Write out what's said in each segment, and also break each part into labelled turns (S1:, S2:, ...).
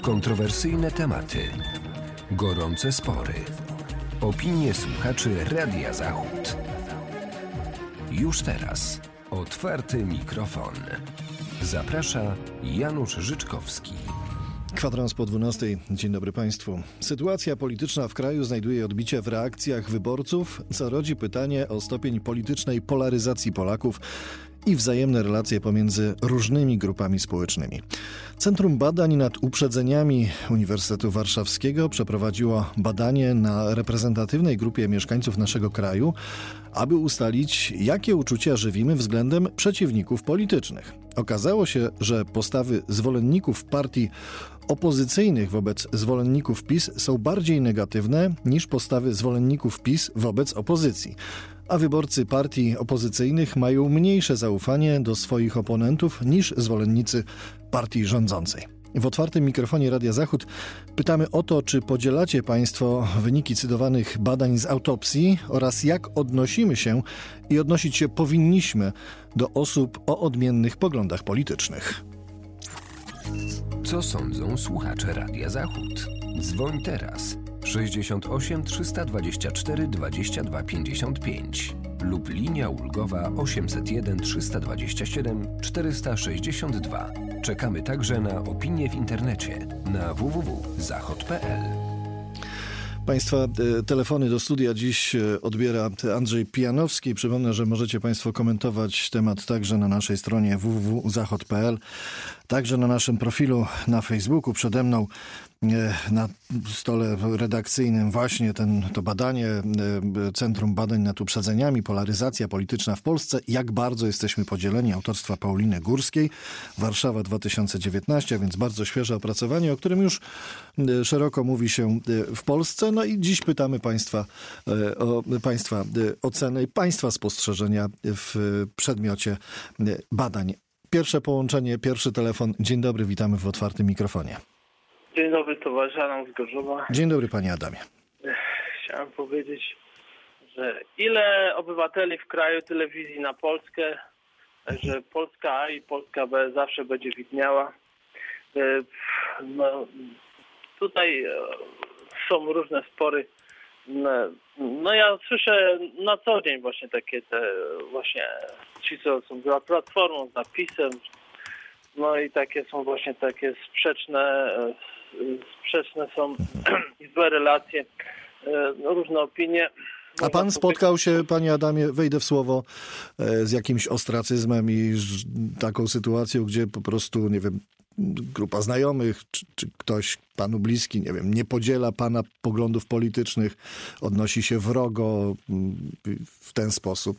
S1: Kontrowersyjne tematy, gorące spory, opinie słuchaczy Radia Zachód. Już teraz otwarty mikrofon. Zaprasza Janusz Życzkowski.
S2: Kwadrans po 12. Dzień dobry Państwu. Sytuacja polityczna w kraju znajduje odbicie w reakcjach wyborców, co rodzi pytanie o stopień politycznej polaryzacji Polaków i wzajemne relacje pomiędzy różnymi grupami społecznymi. Centrum Badań nad Uprzedzeniami Uniwersytetu Warszawskiego przeprowadziło badanie na reprezentatywnej grupie mieszkańców naszego kraju, aby ustalić, jakie uczucia żywimy względem przeciwników politycznych. Okazało się, że postawy zwolenników partii opozycyjnych wobec zwolenników PiS są bardziej negatywne niż postawy zwolenników PiS wobec opozycji. A wyborcy partii opozycyjnych mają mniejsze zaufanie do swoich oponentów niż zwolennicy partii rządzącej. W otwartym mikrofonie Radia Zachód pytamy o to, czy podzielacie Państwo wyniki cytowanych badań z autopsji oraz jak odnosimy się i odnosić się powinniśmy do osób o odmiennych poglądach politycznych.
S1: Co sądzą słuchacze Radia Zachód? Dzwoń teraz 68 324 22 55 lub linia ulgowa 801 327 462. Czekamy także na opinie w internecie na www.zachod.pl.
S2: Państwa telefony do studia dziś odbiera Andrzej Pijanowski. Przypomnę, że możecie Państwo komentować temat także na naszej stronie www.zachod.pl, także na naszym profilu na Facebooku. Przede mną na stole redakcyjnym właśnie to badanie Centrum Badań nad Uprzedzeniami, polaryzacja polityczna w Polsce. Jak bardzo jesteśmy podzieleni, autorstwa Pauliny Górskiej, Warszawa 2019, więc bardzo świeże opracowanie, o którym już szeroko mówi się w Polsce. No i dziś pytamy Państwa o Państwa ocenę i Państwa spostrzeżenia w przedmiocie badań. Pierwsze połączenie, pierwszy telefon. Dzień dobry, witamy w otwartym mikrofonie.
S3: Dzień dobry, towarzysz Adam z Gorzowa.
S2: Dzień dobry, panie Adamie.
S3: Chciałem powiedzieć, że ile obywateli w kraju, tyle wizji na Polskę, że Polska A i Polska B zawsze będzie widniała. No, tutaj są różne spory. No ja słyszę na co dzień właśnie takie ci, co są za Platformą, za PiS-em, no i takie są właśnie takie sprzeczne są i złe relacje, różne opinie.
S2: A pan spotkał się, panie Adamie, wejdę w słowo, z jakimś ostracyzmem i taką sytuacją, gdzie po prostu, nie wiem, grupa znajomych, czy ktoś panu bliski, nie wiem, nie podziela pana poglądów politycznych, odnosi się wrogo w ten sposób?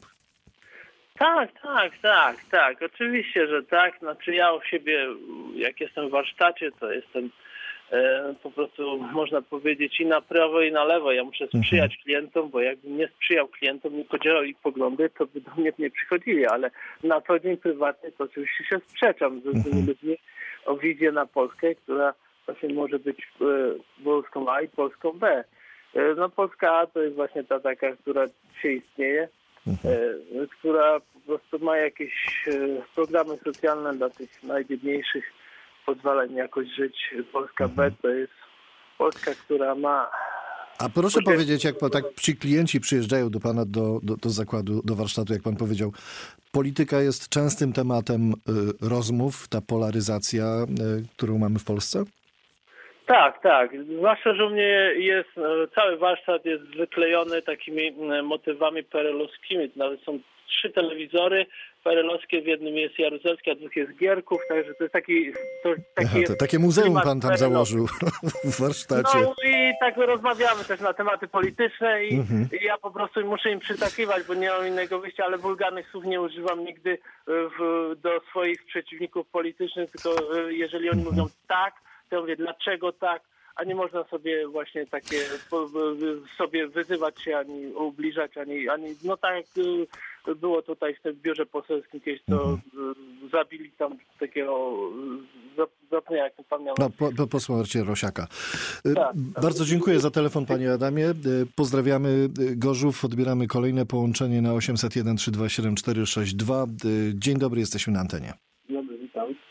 S3: Tak. Oczywiście, że tak. Znaczy ja u siebie, jak jestem w warsztacie, to jestem po prostu, można powiedzieć, i na prawo, i na lewo. Ja muszę sprzyjać klientom, bo jakbym nie sprzyjał klientom, nie podzielał ich poglądy, to by do mnie nie przychodzili, ale na co dzień prywatnie to oczywiście się sprzeczam z różnymi ludźmi o wizję na Polskę, która właśnie może być Polską A i Polską B. No Polska A to jest właśnie ta taka, która dzisiaj istnieje, która po prostu ma jakieś programy socjalne dla tych najbiedniejszych, pozwala im jakoś żyć. Polska B to jest Polska, która ma...
S2: A proszę powiedzieć, jak tak ci klienci przyjeżdżają do pana do zakładu, do warsztatu, jak pan powiedział, polityka jest częstym tematem rozmów, ta polaryzacja, którą mamy w Polsce?
S3: Tak. Zwłaszcza, że u mnie jest, cały warsztat jest wyklejony takimi motywami perelowskimi. Nawet są 3 telewizory perelowskie, w jednym jest Jaruzelski, a w drugim jest Gierków, także to jest taki...
S2: Takie muzeum pan tam założył w warsztacie.
S3: No i tak rozmawiamy też na tematy polityczne i ja po prostu muszę im przytakiwać, bo nie mam innego wyjścia, ale wulgarnych słów nie używam nigdy do swoich przeciwników politycznych, tylko jeżeli oni mówią tak, to ja mówię, dlaczego tak, a nie można sobie właśnie takie sobie wyzywać się, ani ubliżać, ani no tak jak było tutaj w tym biurze poselskim kiedyś, to zabili tam takiego zapomniałem, jak pan miał.
S2: No, posła Marcina Rosiaka. Tak. Bardzo dziękuję za telefon, panie Adamie. Pozdrawiamy Gorzów, odbieramy kolejne połączenie na 801 327 462. Dzień dobry, jesteśmy na antenie.
S3: Dobry, witam.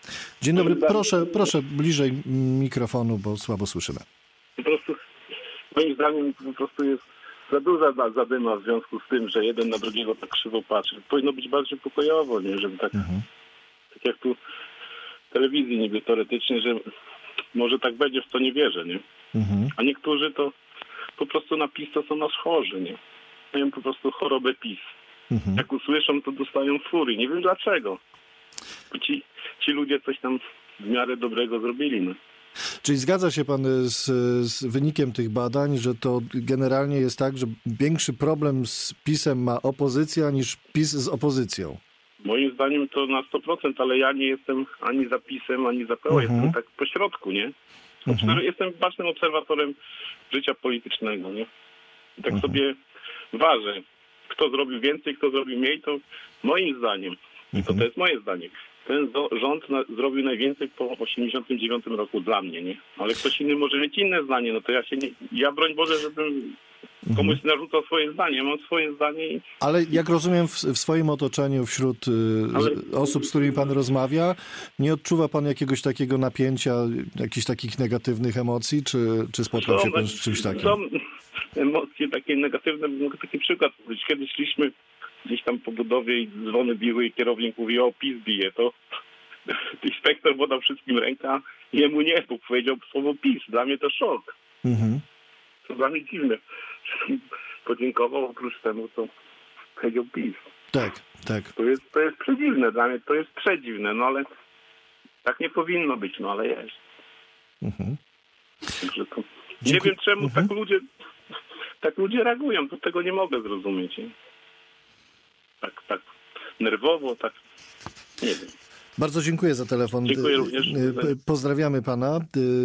S2: Dzień dobry, proszę bliżej mikrofonu, bo słabo słyszymy.
S4: Po prostu moim zdaniem po prostu jest za duża zadyma w związku z tym, że jeden na drugiego tak krzywo patrzy. Powinno być bardziej pokojowo, nie? Żeby tak, tak jak tu w telewizji niby teoretycznie, że może tak będzie, w co nie wierzę, nie? A niektórzy to po prostu na PiS to są nas chorzy, nie? Mają po prostu chorobę PiS. Jak usłyszą, to dostają furii. Nie wiem dlaczego. Ci ludzie coś tam w miarę dobrego zrobili, no.
S2: Czyli zgadza się pan z wynikiem tych badań, że to generalnie jest tak, że większy problem z PiS-em ma opozycja niż PiS z opozycją?
S4: Moim zdaniem to na 100%, ale ja nie jestem ani za PiS-em, ani za PO. Jestem tak po środku, nie? Jestem bacznym obserwatorem życia politycznego, nie? I tak sobie ważę, kto zrobił więcej, kto zrobił mniej, to moim zdaniem, i to jest moje zdanie, ten rząd zrobił najwięcej po 89 roku dla mnie, nie? Ale ktoś inny może mieć inne zdanie, no to ja broń Boże, żebym komuś narzucał swoje zdanie. Ja mam swoje zdanie i...
S2: Ale jak rozumiem, w swoim otoczeniu, wśród osób, z którymi pan rozmawia, nie odczuwa pan jakiegoś takiego napięcia, jakichś takich negatywnych emocji, czy spotkał się pan z czymś takim?
S4: Są emocje takie negatywne, mogę taki przykład powiedzieć. Kiedy szliśmy gdzieś tam po budowie i dzwony biły i kierownik mówi, o PiS bije, to inspektor podał wszystkim rękę, jemu nie, bo powiedział słowo PiS. Dla mnie to szok. To dla mnie dziwne. Podziękował, oprócz temu, co powiedział PiS.
S2: Tak.
S4: To jest przedziwne dla mnie, to jest przedziwne, no ale tak nie powinno być, no ale jest. Także to... Nie wiem czemu tak ludzie reagują, to tego nie mogę zrozumieć. Nie? Tak nerwowo, tak nie wiem.
S2: Bardzo dziękuję za telefon.
S4: Dziękuję również.
S2: Pozdrawiamy pana.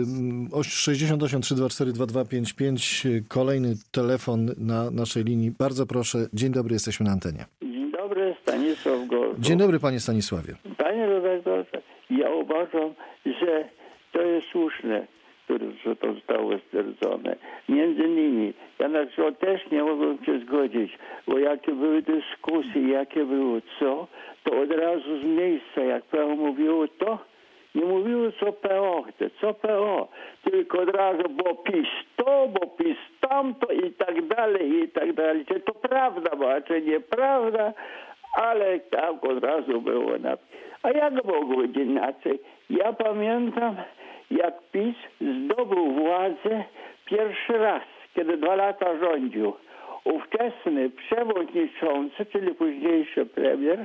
S2: 68 324 2255. Kolejny telefon na naszej linii. Bardzo proszę. Dzień dobry, jesteśmy na antenie.
S5: Dzień dobry, Stanisław Gorzów.
S2: Dzień dobry, panie Stanisławie.
S5: Panie redaktorze, ja uważam, że to jest słuszne, że to zostało stwierdzone. Między innymi, ja na przykład też nie mogłem się zgodzić, bo jakie były dyskusje, jakie było co, to od razu z miejsca, jak PO mówiło to, nie mówiło co PO chce, co PO, tylko od razu, bo PiS to, bo PiS tamto i tak dalej, i tak dalej. Czy to prawda była, czy nieprawda, ale tak od razu było. A jak mogło być inaczej? Ja pamiętam, jak PiS zdobył władzę pierwszy raz, kiedy 2 lata rządził. Ówczesny przewodniczący, czyli późniejszy premier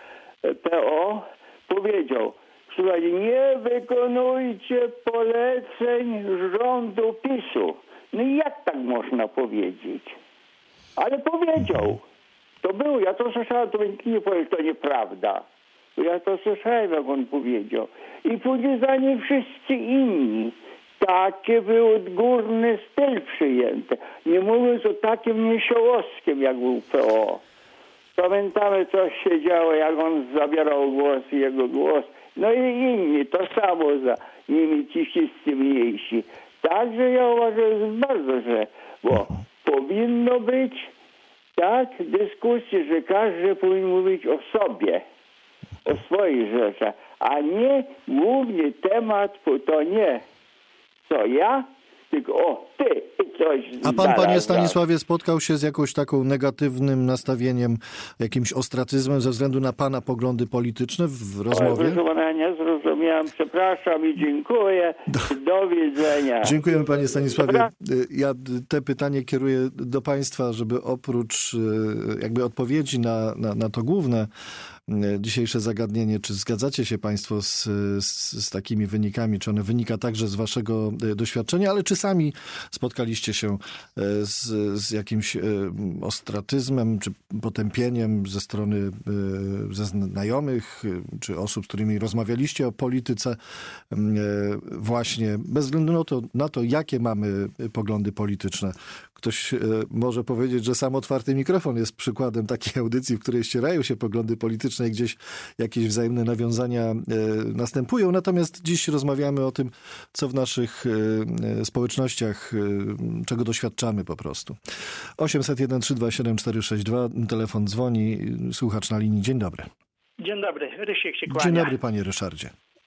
S5: PO, powiedział, słuchajcie, nie wykonujcie poleceń rządu PiS-u. No i jak tak można powiedzieć? Ale powiedział. To było, ja to słyszałem, to nie powiem, że to nieprawda. Ja to słyszałem, jak on powiedział. I później za nim wszyscy inni. Taki był odgórny styl przyjęty. Nie mówiąc o takim niesiołowskim, jak był PO. Pamiętamy, co się działo, jak on zabierał głos i jego głos. No i inni, to samo za nimi ci wszyscy mniejsi. Także ja uważam, że bardzo źle, bo powinno być tak dyskusje, że każdy powinien mówić o sobie, o swoich rzeczach, a nie główny temat, bo to nie co ja, tylko o ty i coś.
S2: A pan, panie Stanisławie, spotkał się z jakąś taką negatywnym nastawieniem, jakimś ostracyzmem ze względu na pana poglądy polityczne w rozmowie?
S5: Proszę pana, nie zrozumiałem, przepraszam i dziękuję. Do widzenia.
S2: Dziękujemy, panie Stanisławie. Ja te pytanie kieruję do państwa, żeby oprócz jakby odpowiedzi na to główne dzisiejsze zagadnienie, czy zgadzacie się państwo z takimi wynikami, czy one wynika także z waszego doświadczenia, ale czy sami spotkaliście się z jakimś ostracyzmem, czy potępieniem ze strony ze znajomych, czy osób, z którymi rozmawialiście o polityce, właśnie bez względu na to, jakie mamy poglądy polityczne. Ktoś może powiedzieć, że sam otwarty mikrofon jest przykładem takiej audycji, w której ścierają się poglądy polityczne i gdzieś jakieś wzajemne nawiązania następują. Natomiast dziś rozmawiamy o tym, co w naszych społecznościach, czego doświadczamy po prostu. 801 327 462, telefon dzwoni, słuchacz na linii. Dzień dobry.
S6: Dzień dobry, Rysiek się kłania.
S2: Dzień dobry, panie Ryszardzie.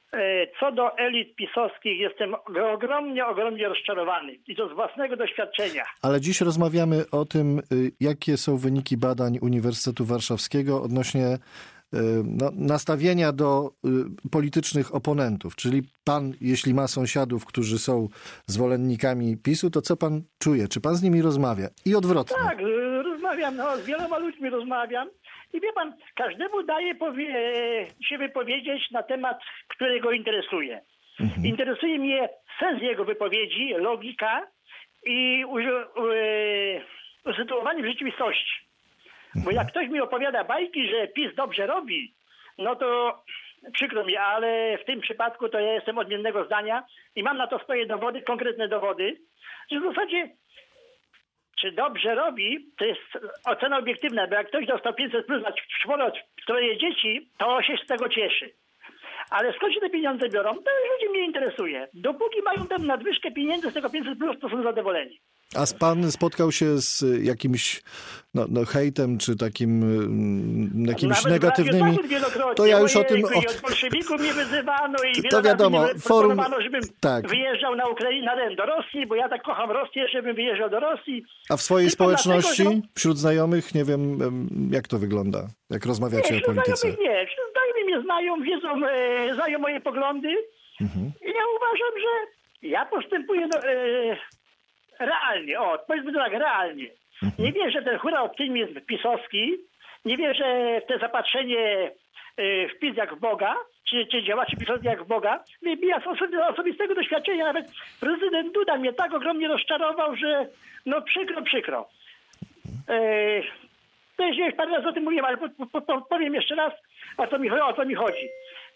S6: Co do elit pisowskich jestem ogromnie rozczarowany i to z własnego doświadczenia.
S2: Ale dziś rozmawiamy o tym, jakie są wyniki badań Uniwersytetu Warszawskiego odnośnie nastawienia do politycznych oponentów. Czyli pan, jeśli ma sąsiadów, którzy są zwolennikami PiS-u, to co pan czuje? Czy pan z nimi rozmawia? I odwrotnie.
S6: Tak, rozmawiam, z wieloma ludźmi rozmawiam. I wie pan, każdemu daje się wypowiedzieć na temat, który go interesuje. Interesuje mnie sens jego wypowiedzi, logika i usytuowanie w rzeczywistości. Bo jak ktoś mi opowiada bajki, że PiS dobrze robi, no to przykro mi, ale w tym przypadku to ja jestem odmiennego zdania i mam na to swoje dowody, konkretne dowody, że w zasadzie czy dobrze robi, to jest ocena obiektywna, bo jak ktoś dostał 500 plus na troje dzieci, to się z tego cieszy. Ale skąd się te pieniądze biorą, to już ludzi mnie interesuje. Dopóki mają tę nadwyżkę pieniędzy z tego 500 plus, to są zadowoleni.
S2: A pan spotkał się z jakimś hejtem, czy takim jakimiś
S6: nawet
S2: negatywnymi... To ja już o tym...
S6: I od bolszewików mnie wyzywano i
S2: to wiadomo, forum...
S6: żebym
S2: tak.
S6: wyjeżdżał na Ukrainę, do Rosji, bo ja tak kocham Rosję, żebym wyjeżdżał do Rosji.
S2: A w swojej
S6: tylko
S2: społeczności,
S6: dlatego,
S2: wśród znajomych, nie wiem, jak to wygląda, jak rozmawiacie o polityce?
S6: Wśród znajomych mnie znają, wiedzą, znają moje poglądy. I ja uważam, że ja postępuję realnie, powiedzmy to tak, realnie. Nie wierzę w ten hura optymizm pisowski, nie wierzę w to zapatrzenie w PiS jak w Boga, czy działaczy pisowskich jak w Boga. Ja z osobistego doświadczenia nawet prezydent Duda mnie tak ogromnie rozczarował, że no przykro. To już parę razy o tym mówiłem, ale powiem jeszcze raz, o co mi chodzi.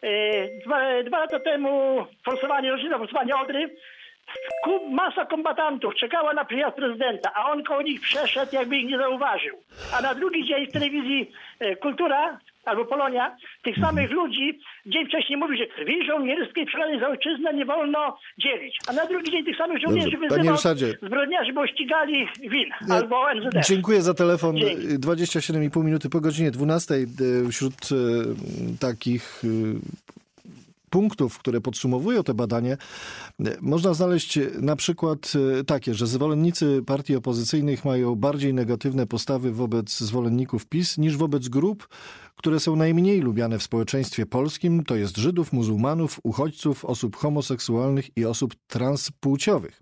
S6: 2 lata temu rocznica forsowania Odry, masa kombatantów czekała na przyjazd prezydenta, a on koło nich przeszedł, jakby ich nie zauważył. A na drugi dzień w telewizji Kultura albo Polonia tych samych ludzi dzień wcześniej mówi, że krwi żołnierskiej przelane za ojczyznę nie wolno dzielić. A na drugi dzień tych samych żołnierzy wyzywał zbrodniarzy, bo ścigali WIN albo NZD.
S2: Dziękuję za telefon. 27,5 minuty po godzinie 12. Wśród takich punktów, które podsumowują te badanie, można znaleźć na przykład takie, że zwolennicy partii opozycyjnych mają bardziej negatywne postawy wobec zwolenników PiS niż wobec grup, które są najmniej lubiane w społeczeństwie polskim, to jest Żydów, muzułmanów, uchodźców, osób homoseksualnych i osób transpłciowych.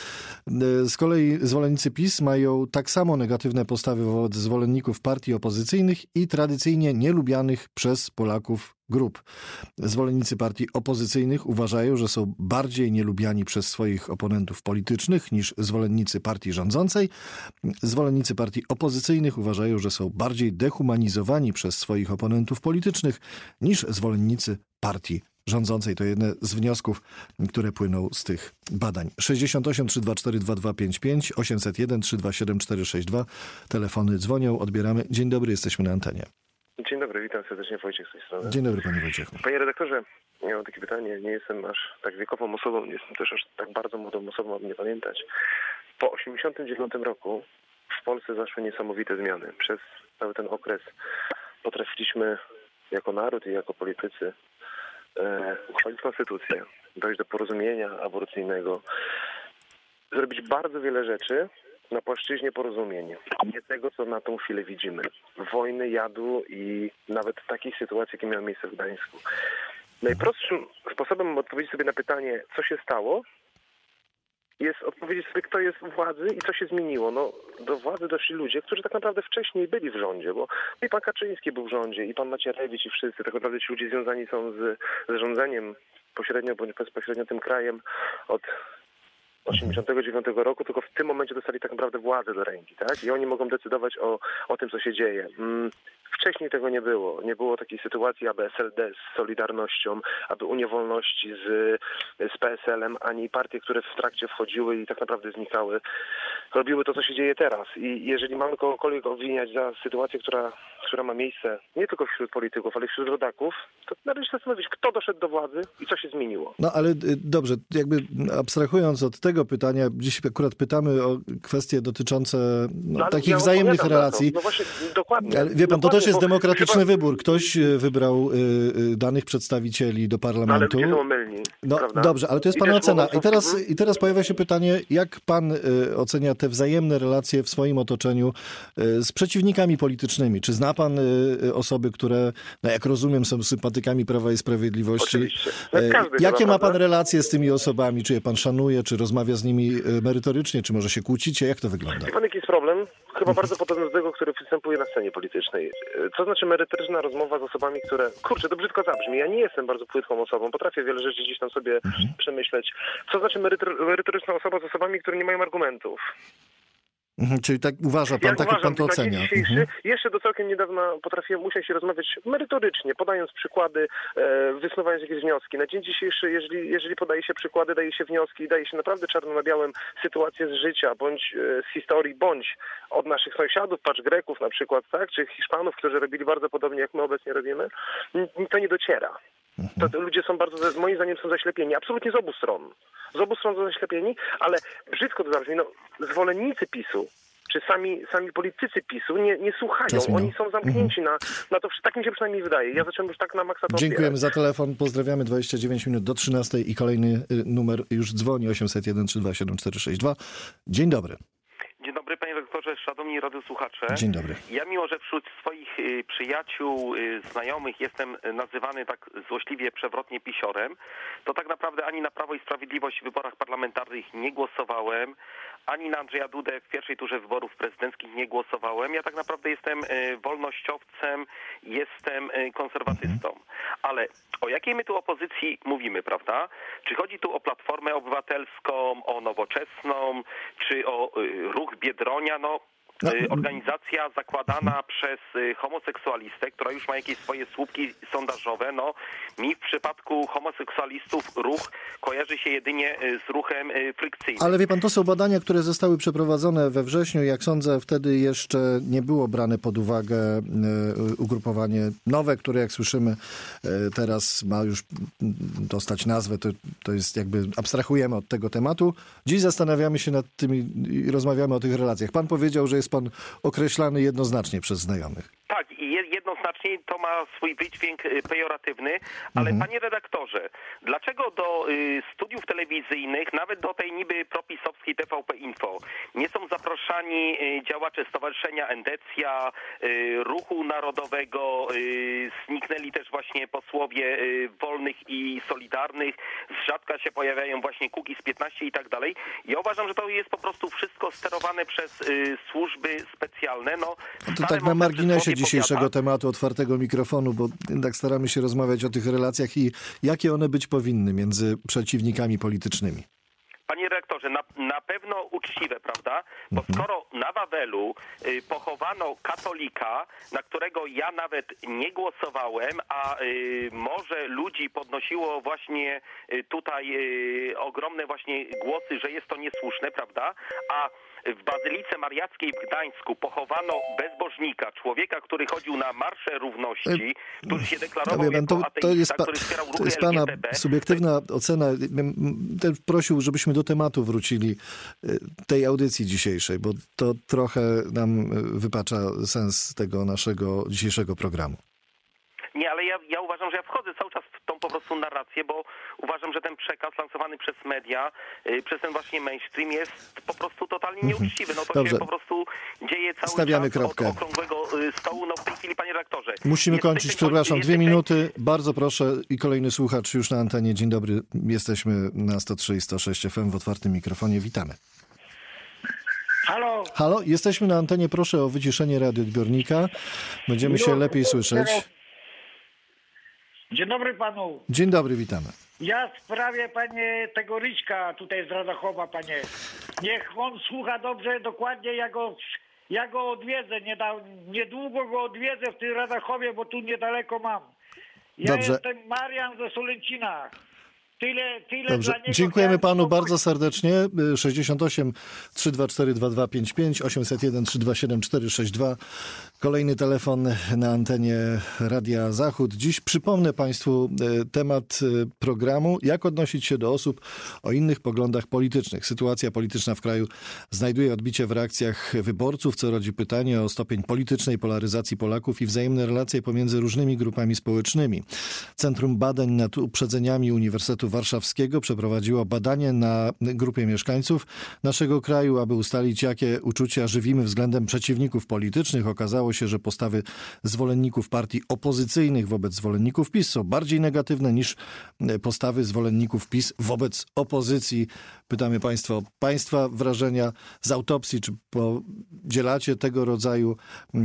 S2: Z kolei zwolennicy PiS mają tak samo negatywne postawy wobec zwolenników partii opozycyjnych i tradycyjnie nielubianych przez Polaków grup. Zwolennicy partii opozycyjnych uważają, że są bardziej nielubiani przez swoich oponentów politycznych niż zwolennicy partii rządzącej. Zwolennicy partii opozycyjnych uważają, że są bardziej dehumanizowani przez swoich oponentów politycznych niż zwolennicy partii rządzącej. To jedne z wniosków, które płyną z tych badań. 68 324 2255, 801 327 462. Telefony dzwonią, odbieramy. Dzień dobry, jesteśmy na antenie.
S7: Dzień dobry, witam serdecznie, Wojciech z tej strony.
S2: Dzień dobry, panie Wojciechu.
S7: Panie redaktorze, ja mam takie pytanie. Nie jestem aż tak wiekową osobą, nie jestem też aż tak bardzo młodą osobą, aby nie pamiętać. Po 1989 roku w Polsce zaszły niesamowite zmiany. Przez cały ten okres potrafiliśmy jako naród i jako politycy uchwalić konstytucję, dojść do porozumienia aborcyjnego, zrobić bardzo wiele rzeczy na płaszczyźnie porozumień. Nie tego, co na tą chwilę widzimy. Wojny, jadu i nawet takich sytuacji, jakie miały miejsce w Gdańsku. Najprostszym sposobem odpowiedzieć sobie na pytanie, co się stało, jest odpowiedzieć sobie, kto jest u władzy i co się zmieniło. No, do władzy doszli ludzie, którzy tak naprawdę wcześniej byli w rządzie, bo i pan Kaczyński był w rządzie, i pan Macierewicz, i wszyscy. Tak naprawdę ci ludzie związani są z rządzeniem pośrednio bądź bezpośrednio tym krajem od 89 roku, tylko w tym momencie dostali tak naprawdę władzę do ręki, tak? I oni mogą decydować o tym, co się dzieje. Wcześniej tego nie było. Nie było takiej sytuacji, aby SLD z Solidarnością, aby Unię Wolności z PSL-em, ani partie, które w trakcie wchodziły i tak naprawdę znikały, robiły to, co się dzieje teraz. I jeżeli mamy kogokolwiek obwiniać za sytuację, która ma miejsce nie tylko wśród polityków, ale i wśród rodaków, to należy się zastanowić, kto doszedł do władzy i co się zmieniło.
S2: No ale dobrze, jakby abstrahując od tego pytania, dziś akurat pytamy o kwestie dotyczące takich wzajemnych relacji.
S7: No właśnie, dokładnie.
S2: Ale wie pan, to też jest demokratyczny wybór. Ktoś wybrał danych przedstawicieli do parlamentu.
S7: Ale ludzie są mylni,
S2: no
S7: prawda?
S2: dobrze, ale to jest pana ocena. I teraz pojawia się pytanie, jak pan ocenia te wzajemne relacje w swoim otoczeniu z przeciwnikami politycznymi? Czy zna pan osoby, które, no jak rozumiem, są sympatykami Prawa i Sprawiedliwości?
S7: Oczywiście.
S2: Jakie ma pan relacje z tymi osobami? Czy je pan szanuje, czy rozmawia z nimi merytorycznie, czy może się kłócicie? Jak to wygląda?
S7: Wie pan, jaki jest problem? Chyba bardzo podobny do tego, który występuje na scenie politycznej. Co znaczy merytoryczna rozmowa z osobami, które... Kurczę, to brzydko zabrzmi. Ja nie jestem bardzo płytką osobą. Potrafię wiele rzeczy gdzieś tam sobie przemyśleć. Co znaczy merytoryczna osoba z osobami, które nie mają argumentów?
S2: Czyli tak uważa pan, tak jak pan to ocenia.
S7: Jeszcze do całkiem niedawna potrafiłem usiąść i rozmawiać merytorycznie, podając przykłady, wysnuwając jakieś wnioski. Na dzień dzisiejszy, jeżeli podaje się przykłady, daje się wnioski, daje się naprawdę czarno na białym sytuacje z życia, bądź z historii, bądź od naszych sąsiadów, patrz Greków na przykład, tak, czy Hiszpanów, którzy robili bardzo podobnie, jak my obecnie robimy, to nie dociera. To ludzie są bardzo, moim zdaniem, są zaślepieni. Absolutnie z obu stron. Z obu stron są zaślepieni, ale brzydko to zabrzmi, zwolennicy PiS-u, czy sami politycy PiS-u nie słuchają. Oni są zamknięci na to, tak mi się przynajmniej wydaje. Ja zacząłem już tak na maksa to
S2: Dziękujemy za telefon. Pozdrawiamy. 29 minut do 13 i kolejny numer już dzwoni 801 327 462. Dzień dobry.
S8: Dzień dobry, panie redaktorze, szanowni radiosłuchacze.
S2: Dzień dobry.
S8: Ja mimo, że wśród swoich przyjaciół, znajomych jestem nazywany tak złośliwie, przewrotnie pisiorem, to tak naprawdę ani na Prawo i Sprawiedliwość w wyborach parlamentarnych nie głosowałem, ani na Andrzeja Dudę w pierwszej turze wyborów prezydenckich nie głosowałem. Ja tak naprawdę jestem wolnościowcem, jestem konserwatystą. Ale o jakiej my tu opozycji mówimy, prawda? Czy chodzi tu o Platformę Obywatelską, o Nowoczesną, czy o Ruch Biedronia? Organizacja zakładana przez homoseksualistę, która już ma jakieś swoje słupki sondażowe. Mi w przypadku homoseksualistów ruch kojarzy się jedynie z ruchem frykcyjnym.
S2: Ale wie pan, to są badania, które zostały przeprowadzone we wrześniu. Jak sądzę, wtedy jeszcze nie było brane pod uwagę ugrupowanie nowe, które jak słyszymy teraz ma już dostać nazwę. To jest jakby, abstrahujemy od tego tematu. Dziś zastanawiamy się nad tymi i rozmawiamy o tych relacjach. Pan powiedział, że jest pan określany jednoznacznie przez znajomych.
S8: Tak, i jednoznacznie to ma swój wydźwięk pejoratywny, ale panie redaktorze, dlaczego do studiów telewizyjnych, nawet do tej niby propisowskiej TVP Info, nie są zapraszani działacze Stowarzyszenia Endecja, Ruchu Narodowego, zniknęli też właśnie posłowie Wolnych i Solidarnych, z rzadka się pojawiają właśnie Kukiz 15 i tak dalej. Ja uważam, że to jest po prostu wszystko sterowane przez służby specjalne.
S2: To tak na marginesie dzisiejszego tematu otwartego mikrofonu, bo tak staramy się rozmawiać o tych relacjach i jakie one być powinny między przeciwnikami politycznymi.
S8: Panie redaktorze, na pewno uczciwe, prawda? Bo skoro na Wawelu pochowano katolika, na którego ja nawet nie głosowałem, a może ludzi podnosiło właśnie tutaj ogromne właśnie głosy, że jest to niesłuszne, prawda? A w Bazylice Mariackiej w Gdańsku pochowano bezbożnika, człowieka, który chodził na Marsze Równości, który się deklarował jako ateista, który wspierał ruchy LGBT.
S2: To jest pana subiektywna ocena. Też prosił, żebyśmy do tematu wrócili tej audycji dzisiejszej, bo to trochę nam wypacza sens tego naszego dzisiejszego programu.
S8: Nie, ale ja uważam, że ja wchodzę cały czas w tą po prostu narrację, bo uważam, że ten przekaz lansowany przez media, przez ten właśnie mainstream jest po prostu totalnie nieuczciwy. To się po prostu dzieje cały czas
S2: kropkę.
S8: od okrągłego stołu. W tej chwili, panie redaktorze.
S2: Musimy kończyć, przepraszam, 2 minuty. Bardzo proszę i kolejny słuchacz już na antenie. Dzień dobry, jesteśmy na 103 i 106 FM w otwartym mikrofonie. Witamy.
S6: Halo?
S2: Halo, jesteśmy na antenie. Proszę o wyciszenie radioodbiornika. Będziemy się lepiej słyszeć.
S6: Dzień dobry panu.
S2: Dzień dobry, witamy.
S6: Ja w sprawie, panie, tego Ryśka tutaj z Radochowa, panie. Niech on słucha dobrze, dokładnie, ja go odwiedzę. Niedługo go odwiedzę w tym Radochowie, bo tu niedaleko mam. Ja jestem Marian ze Solęcina. Tyle
S2: Dobrze.
S6: dla niego.
S2: Dziękujemy panu bardzo serdecznie. 68 324 2255, 801 327 462. Kolejny telefon na antenie Radia Zachód. Dziś przypomnę Państwu temat programu, jak odnosić się do osób o innych poglądach politycznych. Sytuacja polityczna w kraju znajduje odbicie w reakcjach wyborców, co rodzi pytanie o stopień politycznej polaryzacji Polaków i wzajemne relacje pomiędzy różnymi grupami społecznymi. Centrum Badań nad Uprzedzeniami Uniwersytetu Warszawskiego przeprowadziło badanie na grupie mieszkańców naszego kraju, aby ustalić, jakie uczucia żywimy względem przeciwników politycznych. Okazało się, że postawy zwolenników partii opozycyjnych wobec zwolenników PiS są bardziej negatywne niż postawy zwolenników PiS wobec opozycji. Pytamy Państwa o Państwa wrażenia z autopsji. Czy podzielacie tego rodzaju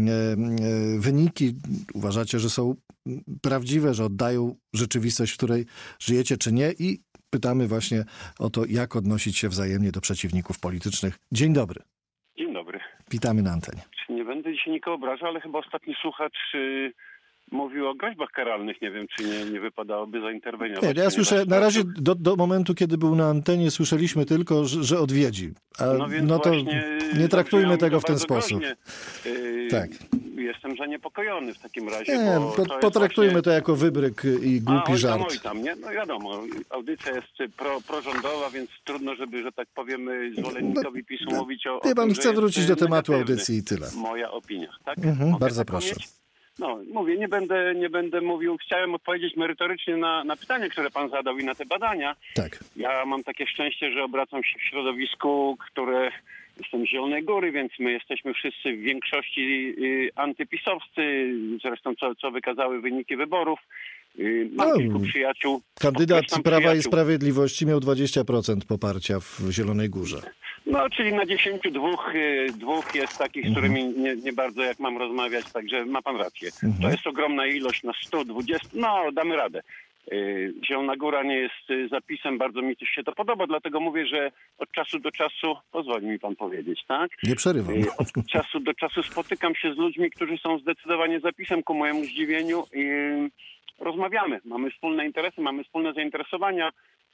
S2: wyniki? Uważacie, że są prawdziwe, że oddają rzeczywistość, w której żyjecie, czy nie? I pytamy właśnie o to, jak odnosić się wzajemnie do przeciwników politycznych. Dzień dobry.
S9: Dzień dobry.
S2: Witamy na antenie.
S9: Nie będę dzisiaj nikogo obrażał, ale chyba ostatni słuchacz mówił o groźbach karalnych. Nie wiem, czy nie wypadałoby zainterweniować.
S2: Nie, ja słyszę, na razie do momentu, kiedy był na antenie, słyszeliśmy tylko, że odwiedzi. No to nie traktujmy tego w ten sposób. Tak.
S9: Jestem zaniepokojony w takim razie.
S2: Nie, potraktujmy właśnie to jako wybryk i głupi żart.
S9: Oj tam, nie? No wiadomo, audycja jest prorządowa, więc trudno, żeby, że tak powiem, zwolennikowi PiS-u mówić o
S2: Wie pan,
S9: tym,
S2: chcę wrócić do tematu audycji i tyle.
S9: Moja opinia, tak?
S2: Bardzo proszę.
S9: No, mówię, nie będę mówił. Chciałem odpowiedzieć merytorycznie na pytanie, które pan zadał i na te badania.
S2: Tak.
S9: Ja mam takie szczęście, że obracam się w środowisku, które... Jestem z Zielonej Góry, więc my jesteśmy wszyscy w większości antypisowscy, zresztą co wykazały wyniki wyborów. Mam kilku przyjaciół.
S2: Kandydat Prawa i Sprawiedliwości miał 20% poparcia w Zielonej Górze.
S9: No, czyli na 10 dwóch jest takich, z którymi nie bardzo jak mam rozmawiać, także ma pan rację. To jest ogromna ilość na 120, no damy radę. Zielona Góra nie jest zapisem, bardzo mi się to podoba, dlatego mówię, że od czasu do czasu, pozwoli mi pan powiedzieć, tak?
S2: Nie przerywam.
S9: Od czasu do czasu spotykam się z ludźmi, którzy są zdecydowanie zapisem ku mojemu zdziwieniu i rozmawiamy. Mamy wspólne interesy, mamy wspólne zainteresowania.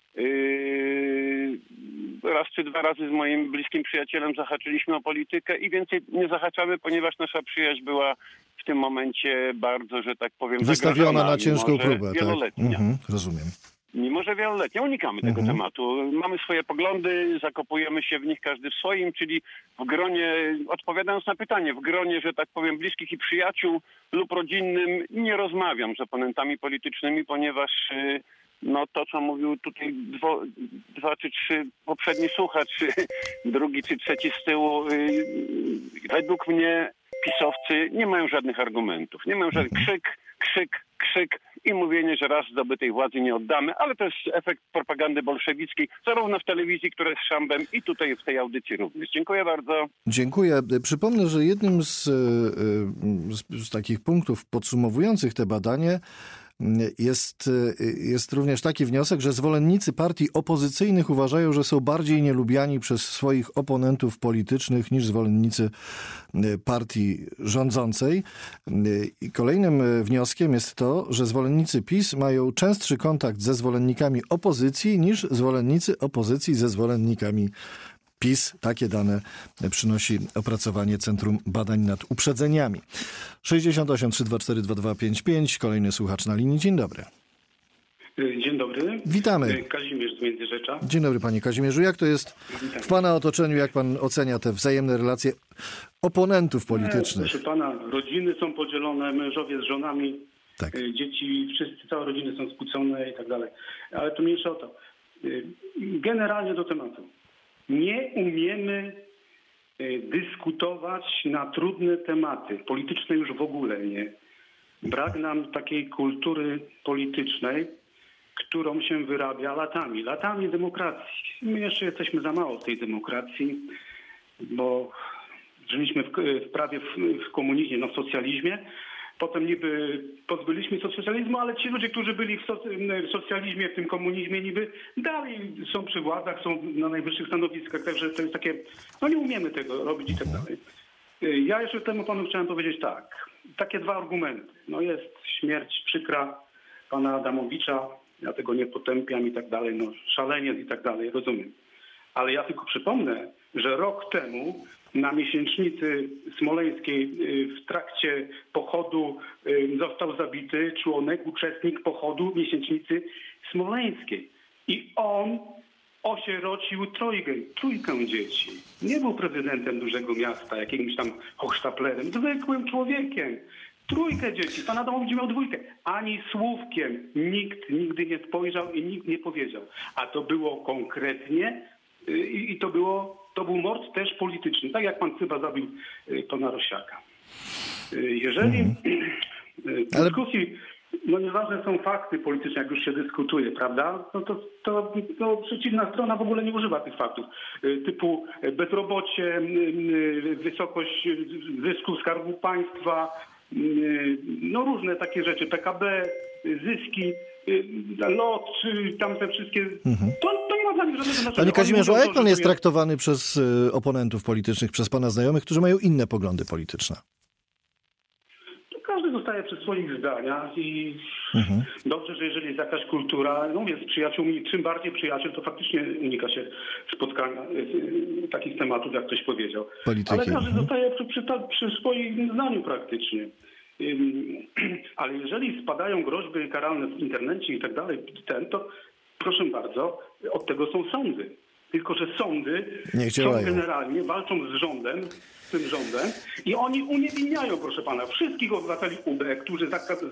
S9: Raz czy dwa razy z moim bliskim przyjacielem zahaczyliśmy o politykę i więcej nie zahaczamy, ponieważ nasza przyjaźń była w tym momencie bardzo, że tak powiem,
S2: wystawiona na ciężką próbę.
S9: Wieloletnia.
S2: Tak? Rozumiem.
S9: Mimo że wieloletnia, unikamy tego tematu. Mamy swoje poglądy, zakopujemy się w nich każdy w swoim, czyli w gronie, odpowiadając na pytanie, w gronie, że tak powiem, bliskich i przyjaciół lub rodzinnym nie rozmawiam z oponentami politycznymi, ponieważ no to, co mówił tutaj dwa czy trzy poprzedni słuchacz, drugi czy trzeci z tyłu, według mnie pisowcy nie mają żadnych argumentów. Nie mają żadnych krzyk i mówienie, że raz zdobytej władzy nie oddamy, ale to jest efekt propagandy bolszewickiej, zarówno w telewizji, która jest szambem i tutaj w tej audycji również. Dziękuję bardzo.
S2: Dziękuję. Przypomnę, że jednym z takich punktów podsumowujących te badanie jest również taki wniosek, że zwolennicy partii opozycyjnych uważają, że są bardziej nielubiani przez swoich oponentów politycznych niż zwolennicy partii rządzącej. I kolejnym wnioskiem jest to, że zwolennicy PiS mają częstszy kontakt ze zwolennikami opozycji niż zwolennicy opozycji ze zwolennikami PiS. Takie dane przynosi opracowanie Centrum Badań nad Uprzedzeniami. 68 324 2255. Kolejny słuchacz na linii. Dzień dobry.
S10: Dzień dobry.
S2: Witamy.
S10: Kazimierz z Międzyrzecza.
S2: Dzień dobry panie Kazimierzu. Jak to jest w pana otoczeniu? Jak pan ocenia te wzajemne relacje oponentów politycznych?
S10: Proszę pana, rodziny są podzielone, mężowie z żonami,
S2: tak.
S10: Dzieci, wszyscy, całe rodziny są skłócone i tak dalej. Ale to mniejsza o to. Generalnie do tematu. Nie umiemy dyskutować na trudne tematy, polityczne już w ogóle nie. Brak nam takiej kultury politycznej, którą się wyrabia latami demokracji. My jeszcze jesteśmy za mało w tej demokracji, bo żyliśmy w prawie w komunizmie, w socjalizmie. Potem niby pozbyliśmy się socjalizmu, ale ci ludzie, którzy byli w socjalizmie, w tym komunizmie, niby dalej są przy władzach, są na najwyższych stanowiskach. Także to jest takie, no nie umiemy tego robić i tak dalej. Ja jeszcze temu panu chciałem powiedzieć tak. Takie dwa argumenty. No jest śmierć przykra pana Adamowicza, ja tego nie potępiam i tak dalej, no szaleniec i tak dalej, rozumiem. Ale ja tylko przypomnę, że rok temu na miesięcznicy smoleńskiej w trakcie pochodu został zabity członek, uczestnik pochodu miesięcznicy smoleńskiej. I on osierocił trójkę dzieci. Nie był prezydentem dużego miasta, jakimś tam hochsztaplerem, zwykłym człowiekiem. Trójkę dzieci. Pan Adamowicz miał 2. Ani słówkiem nikt nigdy nie spojrzał i nikt nie powiedział. A to było konkretnie i to był mord też polityczny. Tak jak pan Cyba zabił pana Rosiaka. Jeżeli w dyskusji, nieważne są fakty polityczne, jak już się dyskutuje, prawda? To przeciwna strona w ogóle nie używa tych faktów. Typu bezrobocie, wysokość zysku Skarbu Państwa, różne takie rzeczy, PKB, zyski, lot, czy tam te wszystkie... To nie ma dla nich żadnego znaczenia.
S2: Panie Kazimierzu, a jak pan jest traktowany przez oponentów politycznych, przez pana znajomych, którzy mają inne poglądy polityczne?
S10: Każdy zostaje przy swoich zdaniach i dobrze, że jeżeli jest jakaś kultura, z przyjaciółmi, czym bardziej przyjaciel, to faktycznie unika się spotkania takich tematów, jak ktoś powiedział.
S2: Polityki.
S10: Ale każdy zostaje przy swoim zdaniu praktycznie. Ale jeżeli spadają groźby karalne w internecie i tak dalej, to proszę bardzo, od tego są sądy. Tylko że sądy generalnie walczą z tym rządem i oni uniewinniają, proszę pana, wszystkich obywateli UB, którzy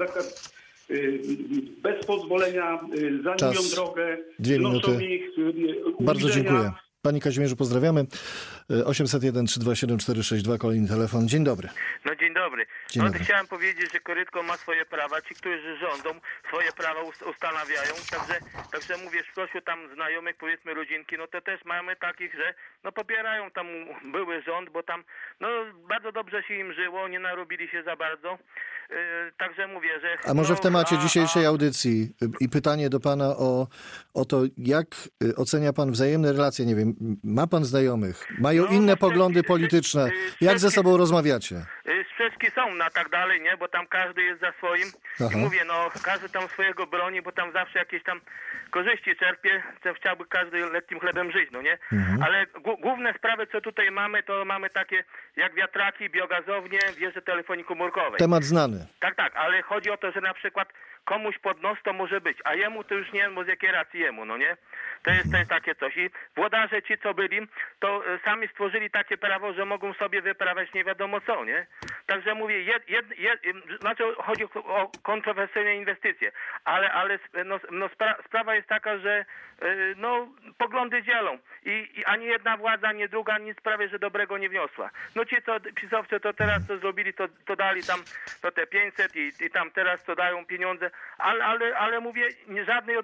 S10: bez pozwolenia zajmują drogę,
S2: 2 minuty.
S10: noszą ich
S2: Bardzo dziękuję. Panie Kazimierzu, pozdrawiamy. 801 327 462, kolejny telefon. Dzień dobry.
S11: No dzień dobry. Chciałem powiedzieć, że Korytko ma swoje prawa. Ci, którzy rządzą, swoje prawa ustanawiają. Także mówię, spośród tam znajomych, powiedzmy rodzinki, to też mamy takich, że popierają tam były rząd, bo tam bardzo dobrze się im żyło, nie narobili się za bardzo. Także mówię, że...
S2: A może w temacie dzisiejszej audycji i pytanie do pana o to, jak ocenia pan wzajemne relacje, nie wiem, ma pan znajomych, mają inne poglądy polityczne, jak ze sobą rozmawiacie?
S11: Sprzeczki są tak dalej, nie, bo tam każdy jest za swoim. I mówię, każdy tam swojego broni, bo tam zawsze jakieś tam korzyści czerpie, co chciałby każdy lekkim chlebem żyć, nie? Ale główne sprawy, co tutaj mamy, to mamy takie jak wiatraki, biogazownie, wieże telefonii komórkowej.
S2: Temat znany.
S11: Tak, ale chodzi o to, że na przykład komuś pod nos to może być, a jemu to już nie, bo z jakiej racji jemu, nie? To jest takie coś. I włodarze ci, co byli, to sami stworzyli takie prawo, że mogą sobie wyprawiać nie wiadomo co, nie? Także mówię, chodzi o kontrowersyjne inwestycje, ale sprawa jest taka, że poglądy dzielą i ani jedna władza, ani druga nic prawie, że dobrego nie wniosła. Ci, co pisowcy, to teraz to zrobili, to dali tam te 500 i tam teraz to dają pieniądze, ale mówię, żadnej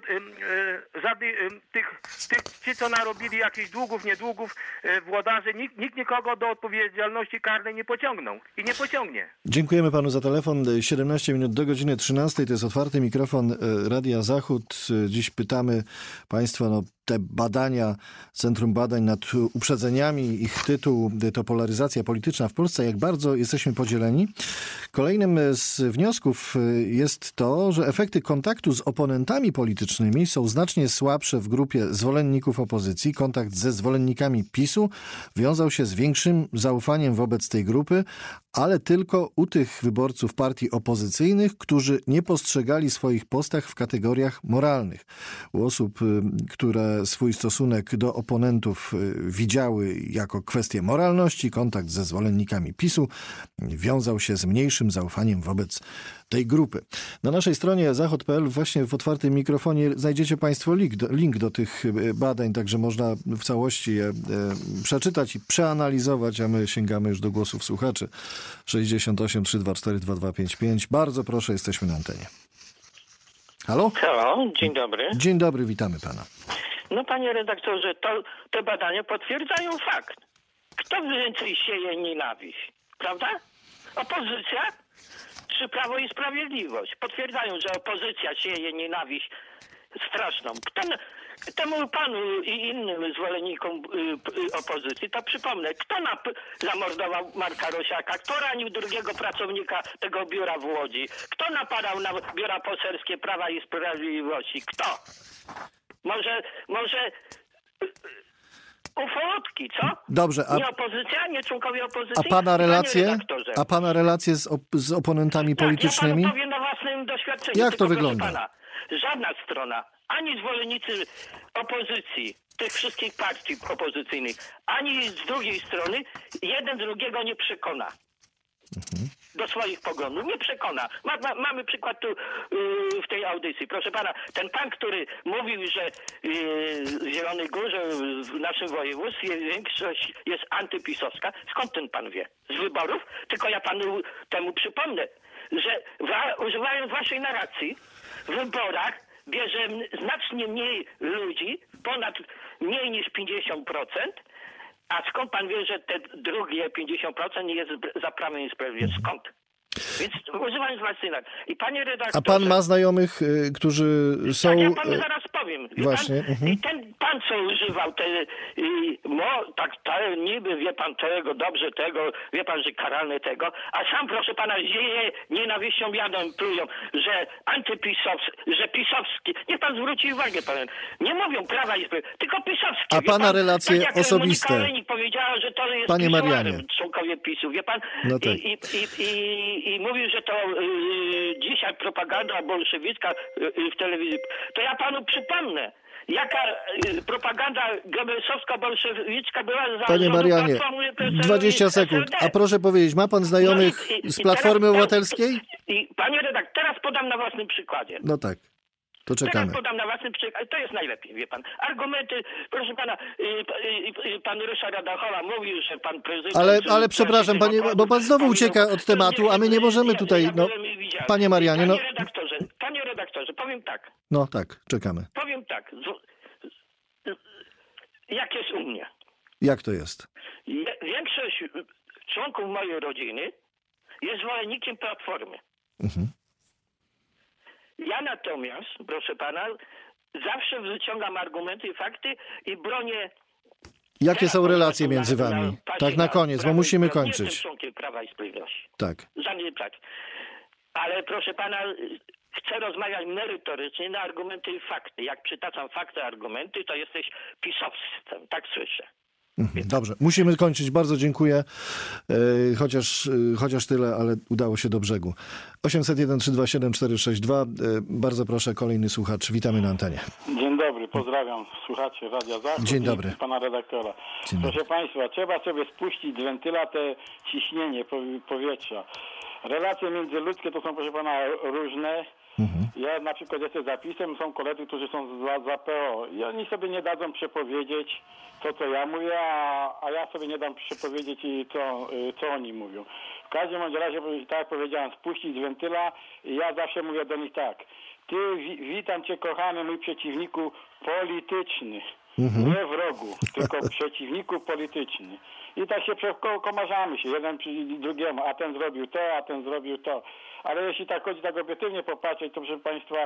S11: ci, co narobili jakichś długów, niedługów, włodarzy, nikt nikogo do odpowiedzialności karnej nie pociągnął i nie pociągnie.
S2: Dziękujemy panu za telefon. 17 minut do godziny 13. To jest otwarty mikrofon Radia Zachód. Dziś pytamy państwa, te badania, Centrum Badań nad Uprzedzeniami, ich tytuł to polaryzacja polityczna w Polsce, jak bardzo jesteśmy podzieleni. Kolejnym z wniosków jest to, że efekty kontaktu z oponentami politycznymi są znacznie słabsze w grupie zwolenników opozycji. Kontakt ze zwolennikami PiS-u wiązał się z większym zaufaniem wobec tej grupy, ale tylko u tych wyborców partii opozycyjnych, którzy nie postrzegali swoich postaw w kategoriach moralnych. U osób, które swój stosunek do oponentów widziały jako kwestię moralności, kontakt ze zwolennikami PiS-u wiązał się z mniejszym zaufaniem wobec tej grupy. Na naszej stronie zachod.pl właśnie w otwartym mikrofonie znajdziecie państwo link do tych badań, także można w całości je przeczytać i przeanalizować, a my sięgamy już do głosów słuchaczy. 68 324 2255. Bardzo proszę, jesteśmy na antenie. Halo?
S12: Halo, dzień dobry.
S2: Dzień dobry, witamy pana.
S12: Panie redaktorze, te badania potwierdzają fakt. Kto więcej sieje nienawiść, prawda? Opozycja czy Prawo i Sprawiedliwość? Potwierdzają, że opozycja sieje nienawiść straszną. Temu panu i innym zwolennikom opozycji, to przypomnę, kto zamordował Marka Rosiaka, kto ranił drugiego pracownika tego biura w Łodzi, kto napadał na biura poselskie Prawa i Sprawiedliwości, kto? Może Ufolutki, co?
S2: Dobrze,
S12: Nie opozycja, nie członkowie opozycji?
S2: a pana relacje?
S12: Panie redaktorze.
S2: A pana relacje z oponentami politycznymi?
S12: Ja panu powiem na własnym doświadczeniu.
S2: Jak to
S12: Tylko,
S2: wygląda?
S12: proszę pana, żadna strona, ani zwolennicy opozycji, tych wszystkich partii opozycyjnych, ani z drugiej strony, jeden drugiego nie przekona. Do swoich poglądów. Nie przekona. Mamy przykład tu w tej audycji. Proszę pana, ten pan, który mówił, że w Zielonej Górze, w naszym województwie większość jest antypisowska. Skąd ten pan wie? Z wyborów? Tylko ja panu temu przypomnę, że używając waszej narracji, w wyborach bierze znacznie mniej ludzi, mniej niż 50%, a skąd pan wie, że te drugie 50% nie jest za Prawem i Sprawiedliwością? Skąd? Więc używając własnej narracji. I panie redaktorze...
S2: A pan ma znajomych, którzy są...
S12: Tak, ja panu zaraz powiem.
S2: Właśnie.
S12: I ten pan, co używał niby, wie pan, tego, dobrze tego, wie pan, że karalne tego, a sam, proszę pana, zieje nienawiścią jadą, plują, że że pisowski. Niech pan zwróci uwagę, pan. Nie mówią Prawa i Sprawiedliwości, tylko pisowski.
S2: A pana
S12: pan,
S2: relacje
S12: tak jak
S2: osobiste?
S12: Monika Olejnik powiedziała, że to jest
S2: Panie Marianie.
S12: członkowie PiS-u, wie pan?
S2: No tak.
S12: I mówił, że to dzisiaj propaganda bolszewicka w telewizji. To ja panu przypomnę, jaka propaganda Goebbelsowska-bolszewicka była za
S2: Panie Marianie, 20 sekund. A proszę powiedzieć, ma pan znajomych z Platformy Obywatelskiej?
S12: Panie redaktor, teraz podam na własnym przykładzie.
S2: No tak. To czekamy.
S12: Teraz podam na własnym przykładzie. To jest najlepiej, wie pan. Argumenty, proszę pana, pan Ryszard Adachola mówił, że pan prezydent...
S2: Ale przepraszam, panie, bo pan znowu ucieka od tematu, a my nie możemy tutaj... No, panie Marianie, no...
S12: Panie redaktorze, powiem tak.
S2: No tak, czekamy.
S12: Powiem tak. Jak jest u mnie?
S2: Jak to jest?
S12: Większość członków mojej rodziny jest zwolennikiem Platformy. Ja natomiast, proszę pana, zawsze wyciągam argumenty i fakty i bronię...
S2: Jakie są relacje między wami? Tak na koniec, bo musimy kończyć.
S12: Jestem członkiem Prawa i Sprawiedliwości.
S2: Tak.
S12: Żadnej tak. Ale proszę pana, chcę rozmawiać merytorycznie na argumenty i fakty. Jak przytaczam fakty, argumenty, to jesteś pisowcem. Tak słyszę.
S2: Dobrze, musimy kończyć. Bardzo dziękuję. Chociaż tyle, ale udało się do brzegu. 801-327-462. Bardzo proszę, kolejny słuchacz. Witamy na antenie.
S13: Dzień dobry, pozdrawiam słuchaczy Radia Zachód.
S2: Dzień dobry.
S13: I pana redaktora. Proszę państwa, trzeba sobie spuścić z wentyla te ciśnienie powietrza. Relacje międzyludzkie to są, proszę pana, różne. Ja na przykład jestem zapisem, są koledzy, którzy są za PO i oni sobie nie dadzą przepowiedzieć to, co ja mówię, a ja sobie nie dam przepowiedzieć co oni mówią. W każdym razie, tak jak powiedziałem, spuścić z wentyla i ja zawsze mówię do nich tak. Ty, witam cię, kochany mój przeciwniku polityczny. Nie wrogu, tylko przeciwniku polityczny. I tak się komarzamy się jeden przy drugiemu, a ten zrobił to, a ten zrobił to. Ale jeśli tak chodzi tak obiektywnie popatrzeć, to proszę państwa,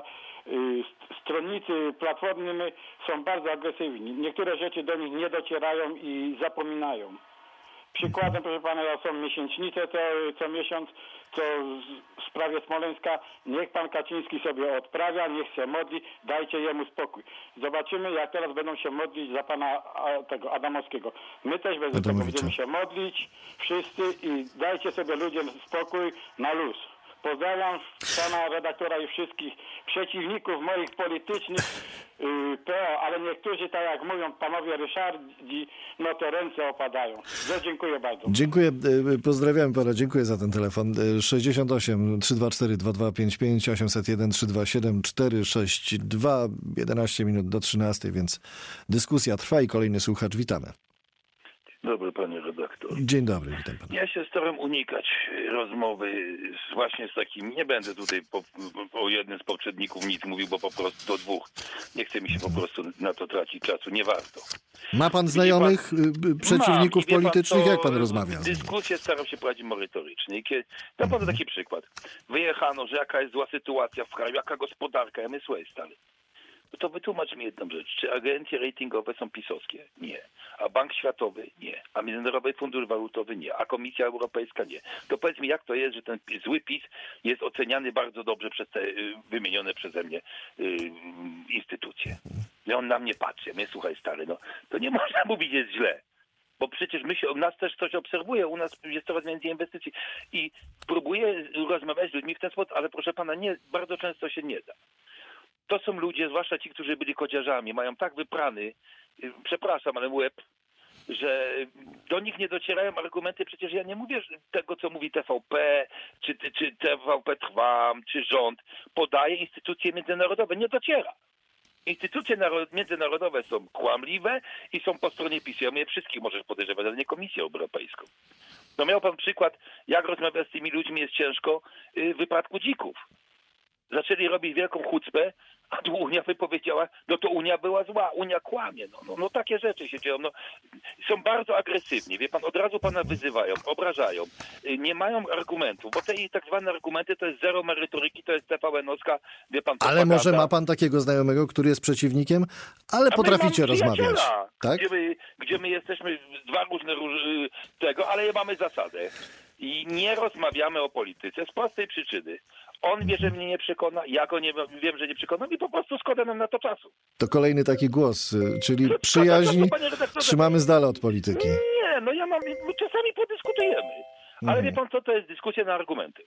S13: stronnicy Platformy są bardzo agresywni. Niektóre rzeczy do nich nie docierają i zapominają. Przykładem, proszę pana, są miesięcznice co miesiąc, co w sprawie Smoleńska. Niech pan Kaczyński sobie odprawia, niech się modli, dajcie jemu spokój. Zobaczymy, jak teraz będą się modlić za pana tego Adamowskiego. My też będziemy się modlić, wszyscy, i dajcie sobie ludziom spokój na luz. Pozdrawiam pana redaktora i wszystkich przeciwników moich politycznych PO, ale niektórzy, tak jak mówią panowie Ryszardzi, no to ręce opadają. Dziękuję bardzo.
S2: Dziękuję, pozdrawiam pana, dziękuję za ten telefon. 68 324 2255 801 327 462, 11 minut do 13, więc dyskusja trwa i kolejny słuchacz, witamy.
S14: Dobry panie redaktor.
S2: Dzień dobry, witam pana.
S14: Ja się staram unikać rozmowy właśnie z takim, nie będę tutaj o jednym z poprzedników nic mówił, bo po prostu do dwóch. Nie chce mi się po prostu na to tracić czasu, nie warto.
S2: Ma pan znajomych przeciwników politycznych? Jak pan rozmawia?
S14: Dyskusję staram się prowadzić merytorycznie. Dam panu taki przykład. Wyjechano, że jaka jest zła sytuacja w kraju, jaka gospodarka, ja my słuchaj stary. to wytłumacz mi jedną rzecz. Czy agencje ratingowe są pisowskie? Nie. A Bank Światowy? Nie. A Międzynarodowy Fundusz Walutowy? Nie. A Komisja Europejska? Nie. To powiedz mi, jak to jest, że ten zły PiS jest oceniany bardzo dobrze przez te wymienione przeze mnie instytucje. I on na mnie patrzy. Mnie, słuchaj stary, no to nie można mówić, jest źle. Bo przecież u nas też coś obserwuje, u nas jest coraz więcej inwestycji i próbuję rozmawiać z ludźmi w ten sposób, ale proszę pana, nie, bardzo często się nie da. To są ludzie, zwłaszcza ci, którzy byli kociarzami, mają tak wyprany, przepraszam, ale łeb, że do nich nie docierają argumenty. Przecież ja nie mówię tego, co mówi TVP, czy TVP Trwam, czy rząd. Podaje instytucje międzynarodowe. Nie dociera. Instytucje międzynarodowe są kłamliwe i są po stronie PiS. Ja mnie wszystkich możesz podejrzewać, ale nie Komisję Europejską. No miał pan przykład, jak rozmawiać z tymi ludźmi jest ciężko w wypadku dzików. Zaczęli robić wielką chucpę, a tu Unia wypowiedziała, no to Unia była zła, Unia kłamie. No takie rzeczy się dzieją. No, są bardzo agresywni, wie pan, od razu pana wyzywają, obrażają, nie mają argumentów, bo te tak zwane argumenty to jest zero merytoryki, to jest TVN-owska, wie pan.
S2: Ale może ma pan takiego znajomego, który jest przeciwnikiem, ale potraficie rozmawiać. Tak?
S14: Gdzie my jesteśmy dwa różne tego, ale mamy zasadę. I nie rozmawiamy o polityce z prostej przyczyny. On wie, że mnie nie przekona, ja go nie wiem, że nie przekonam i po prostu szkoda nam na to czasu.
S2: To kolejny taki głos, czyli przyjaźń trzymamy z dala od polityki.
S14: Nie, no my czasami podyskutujemy. Ale wie pan co, to jest dyskusja na argumenty.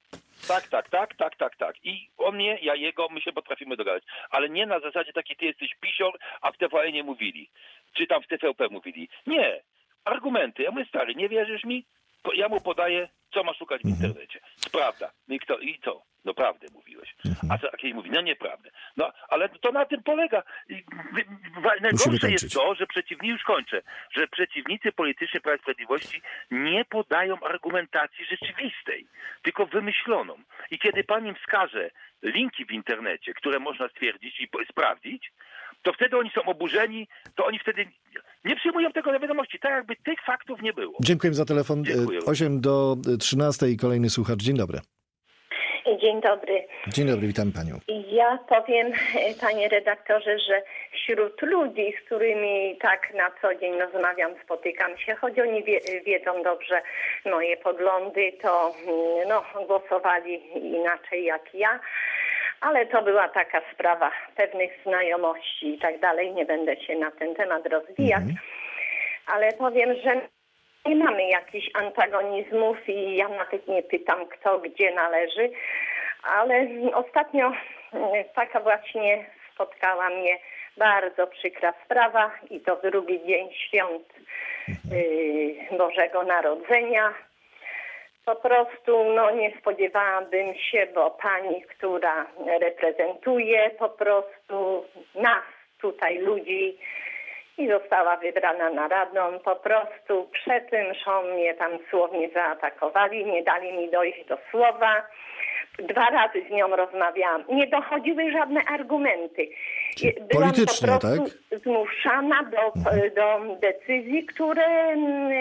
S14: Tak. I on mnie, ja jego, my się potrafimy dogadać. Ale nie na zasadzie takiej, ty jesteś pisior, a w TVN nie mówili. Czy tam w TVP mówili. Nie. Argumenty. Ja mówię, stary, nie wierzysz mi? Ja mu podaję, co ma szukać w internecie. Prawda. I co? No prawdę mówiłeś. A co jakiej mówi? No nieprawdę. No, ale to na tym polega. Najgorsze jest to, że że przeciwnicy polityczni Prawa i Sprawiedliwości nie podają argumentacji rzeczywistej, tylko wymyśloną. I kiedy pan im wskaże linki w internecie, które można stwierdzić i sprawdzić, to wtedy oni są oburzeni, to oni wtedy nie przyjmują tego do wiadomości, tak jakby tych faktów nie było.
S2: Dziękuję za telefon. 8 do 13 i kolejny słuchacz. Dzień dobry.
S15: Dzień dobry.
S2: Dzień dobry, witam panią.
S15: Ja powiem, panie redaktorze, że wśród ludzi, z którymi tak na co dzień rozmawiam, spotykam się, choć oni wiedzą dobrze moje poglądy, to głosowali inaczej jak ja. Ale to była taka sprawa pewnych znajomości i tak dalej. Nie będę się na ten temat rozwijać. Ale powiem, że nie mamy jakichś antagonizmów i ja nawet nie pytam, kto gdzie należy. Ale ostatnio taka właśnie spotkała mnie bardzo przykra sprawa i to drugi dzień świąt Bożego Narodzenia. Po prostu nie spodziewałabym się, bo pani, która reprezentuje po prostu nas tutaj ludzi i została wybrana na radą, po prostu przed tym mszą mnie tam słownie zaatakowali, nie dali mi dojść do słowa. 2 razy z nią rozmawiałam. Nie dochodziły żadne argumenty. Byłam po prostu zmuszana do decyzji, które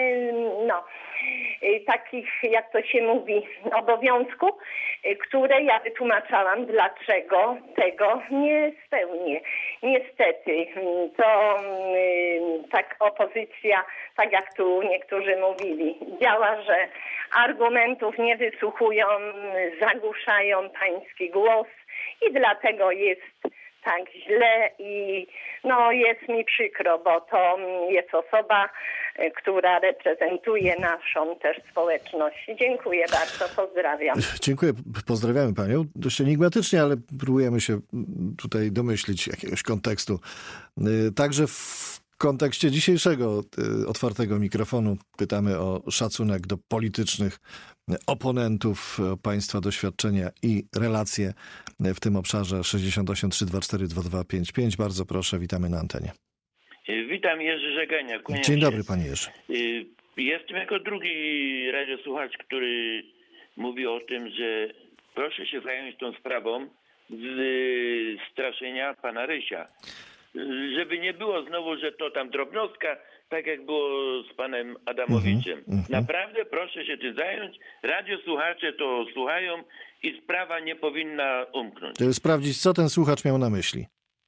S15: takich, jak to się mówi, obowiązku, które ja wytłumaczałam, dlaczego tego nie spełnię. Niestety, to tak opozycja, tak jak tu niektórzy mówili, działa, że argumentów nie wysłuchują, zagłuszają pański głos i dlatego jest tak źle i jest mi przykro, bo to jest osoba, która reprezentuje naszą też społeczność. Dziękuję bardzo, pozdrawiam.
S2: Dziękuję, pozdrawiamy panią. Dość enigmatycznie, ale próbujemy się tutaj domyślić jakiegoś kontekstu. Także w kontekście dzisiejszego otwartego mikrofonu pytamy o szacunek do politycznych oponentów, państwa doświadczenia i relacje w tym obszarze. 68 324 2255. Bardzo proszę, witamy na antenie.
S16: Witam, Jerzy Żegania.
S2: Dzień dobry, panie Jerzy.
S16: Jestem jako drugi radiosłuchacz, który mówi o tym, że proszę się zająć tą sprawą z straszenia pana Rysia. Żeby nie było znowu, że to tam drobnostka, tak jak było z panem Adamowiczem. Naprawdę proszę się tym zająć. Radiosłuchacze to słuchają i sprawa nie powinna umknąć.
S2: Żeby sprawdzić, co ten słuchacz miał na myśli.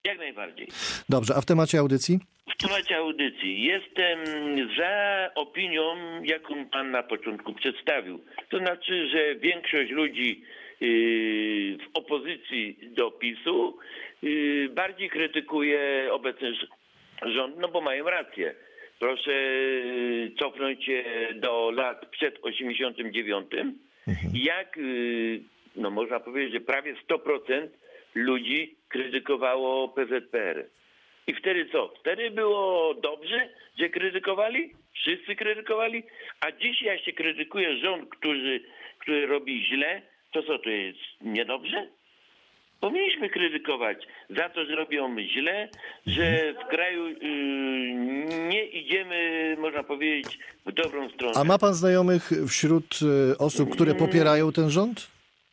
S16: Jak najbardziej.
S2: Dobrze, a w temacie audycji?
S16: W temacie audycji jestem za opinią, jaką pan na początku przedstawił. To znaczy, że większość ludzi w opozycji do PiS-u bardziej krytykuje obecny rząd, no bo mają rację. Proszę cofnąć się do lat przed 89, jak, no można powiedzieć, że prawie 100% ludzi krytykowało PZPR. I wtedy co? Wtedy było dobrze, że krytykowali? Wszyscy krytykowali? A dzisiaj jak się krytykuje rząd, który robi źle, to co, to jest niedobrze? Powinniśmy krytykować za to, że robią źle, że w kraju nie idziemy, można powiedzieć, w dobrą stronę.
S2: A ma pan znajomych wśród osób, które popierają ten rząd?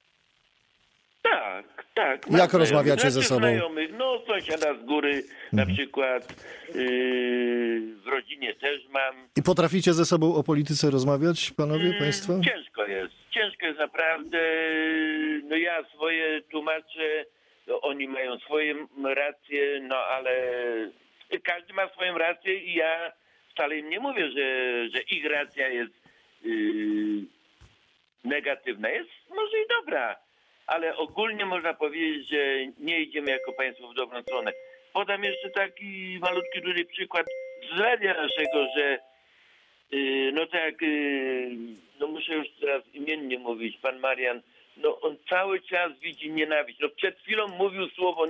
S16: Tak.
S2: Jak rozmawiacie ze sobą?
S16: Znajomych, no sąsiada z góry na przykład, w rodzinie też mam.
S2: I potraficie ze sobą o polityce rozmawiać, panowie, państwo?
S16: Ciężko jest naprawdę. No ja swoje tłumaczę, no oni mają swoje racje, no ale każdy ma swoją rację i ja wcale im nie mówię, że ich racja jest negatywna. Jest może i dobra, ale ogólnie można powiedzieć, że nie idziemy jako państwo w dobrą stronę. Podam jeszcze taki malutki tutaj przykład z radia naszego, że no tak, no muszę już teraz imiennie mówić, pan Marian, no on cały czas widzi nienawiść. No przed chwilą mówił słowo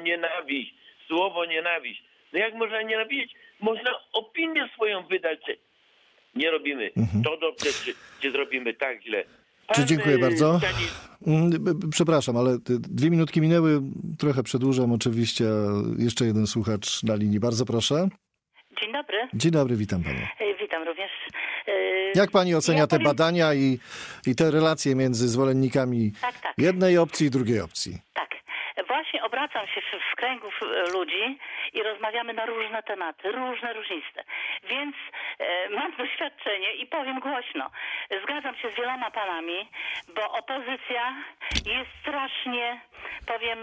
S16: nienawiść. No jak można nienawidzieć? Można opinię swoją wydać, że nie robimy to dobrze, czy zrobimy tak źle.
S2: Dziękuję bardzo. Przepraszam, ale 2 minutki minęły. Trochę przedłużam oczywiście. Jeszcze jeden słuchacz na linii. Bardzo proszę.
S17: Dzień dobry.
S2: Dzień dobry, witam panią.
S17: Witam również.
S2: Jak pani ocenia te badania i te relacje między zwolennikami jednej opcji i drugiej opcji?
S17: Tak. Właśnie obracam się w kręgów ludzi i rozmawiamy na różne tematy, różniste. Więc mam doświadczenie i powiem głośno. Zgadzam się z wieloma panami, bo opozycja jest strasznie, powiem,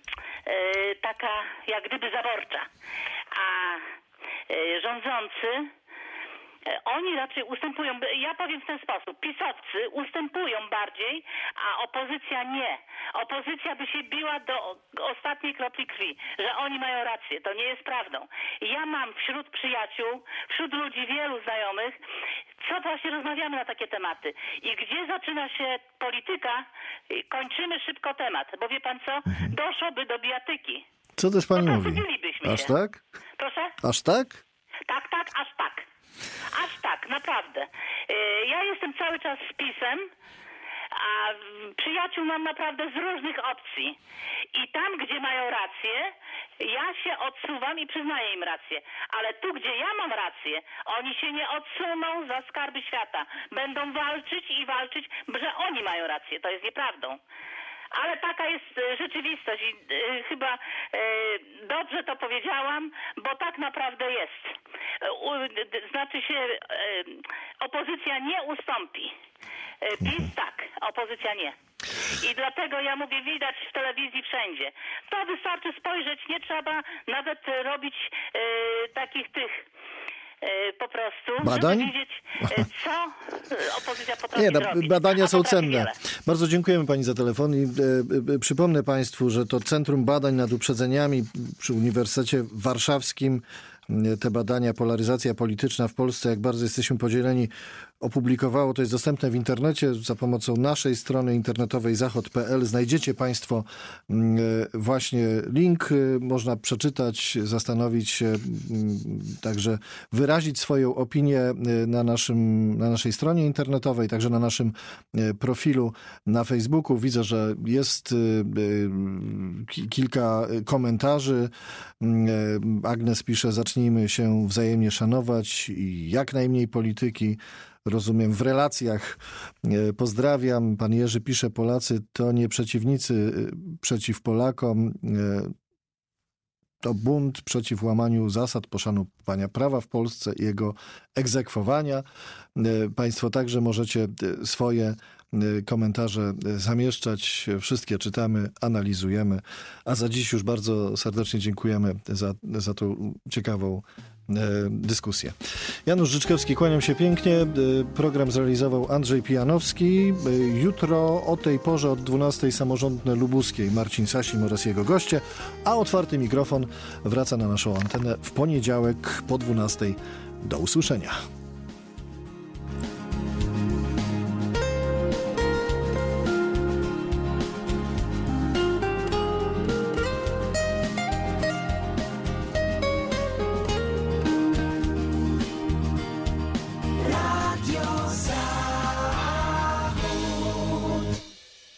S17: taka jak gdyby zaborcza. A rządzący, oni raczej ustępują, ja powiem w ten sposób, pisowcy ustępują bardziej, a opozycja nie. Opozycja by się biła do ostatniej kropli krwi, że oni mają rację. To nie jest prawdą. Ja mam wśród przyjaciół, wśród ludzi wielu znajomych, co właśnie rozmawiamy na takie tematy. I gdzie zaczyna się polityka, kończymy szybko temat, bo wie pan co? Doszłoby do bijatyki.
S2: Co też pani mówi? Aż tak?
S17: Proszę?
S2: Aż tak?
S17: Tak, aż tak. Aż tak, naprawdę. Ja jestem cały czas z PiS-em, a przyjaciół mam naprawdę z różnych opcji. I tam, gdzie mają rację, ja się odsuwam i przyznaję im rację. Ale tu, gdzie ja mam rację, oni się nie odsuną za skarby świata. Będą walczyć, że oni mają rację. To jest nieprawdą. Ale taka jest rzeczywistość i chyba dobrze to powiedziałam, bo tak naprawdę jest. Znaczy się, opozycja nie ustąpi. PiS tak, opozycja nie. I dlatego ja mówię, widać w telewizji wszędzie. To wystarczy spojrzeć, nie trzeba nawet robić takich tych po prostu,
S2: badań?
S17: żeby wiedzieć, co opozycja potrafi zrobić.
S2: Badania są cenne. Bardzo dziękujemy pani za telefon i przypomnę państwu, że to Centrum Badań nad Uprzedzeniami przy Uniwersytecie Warszawskim te badania Polaryzacja polityczna w Polsce, jak bardzo jesteśmy podzieleni, opublikowało. To jest dostępne w internecie za pomocą naszej strony internetowej zachod.pl. Znajdziecie państwo właśnie link. Można przeczytać, zastanowić się, także wyrazić swoją opinię na naszej stronie internetowej, także na naszym profilu na Facebooku. Widzę, że jest kilka komentarzy. Agnes pisze, zacznijmy się wzajemnie szanować i jak najmniej polityki. Rozumiem, w relacjach. Pozdrawiam. Pan Jerzy pisze, Polacy to nie przeciwnicy przeciw Polakom. To bunt przeciw łamaniu zasad poszanowania prawa w Polsce i jego egzekwowania. Państwo także możecie swoje komentarze zamieszczać. Wszystkie czytamy, analizujemy. A za dziś już bardzo serdecznie dziękujemy za tą ciekawą dyskusję. Janusz Życzkowski, kłaniam się pięknie. Program zrealizował Andrzej Pijanowski. Jutro o tej porze od 12 samorządne lubuskiej Marcin Sasim oraz jego goście, a otwarty mikrofon wraca na naszą antenę w poniedziałek po 12. Do usłyszenia.